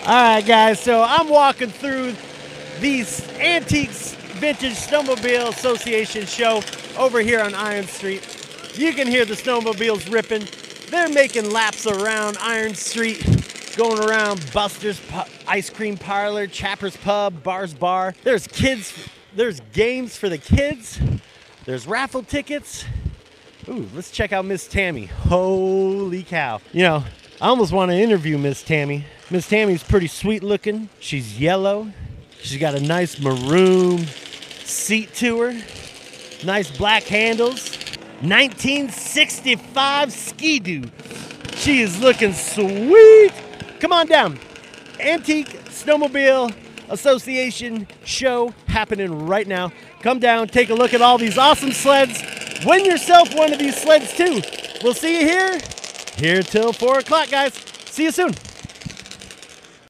All right, guys, so I'm walking through these Antiques Vintage Snowmobile Association show over here on Iron Street. You can hear the snowmobiles ripping. They're making laps around Iron Street, going around Buster's Ice Cream Parlor, Chapper's Pub, Bar's Bar. There's games for the kids. There's raffle tickets. Ooh, let's check out Miss Tammy. Holy cow. You know, I almost want to interview Miss Tammy. Miss Tammy's pretty sweet looking. She's yellow. She's got a nice maroon seat to her. Nice black handles. 1965 Ski-Doo. She is looking sweet. Come on down. Antique Snowmobile Association show happening right now. Come down, take a look at all these awesome sleds. Win yourself one of these sleds too. We'll see you here till 4 o'clock, guys. See you soon.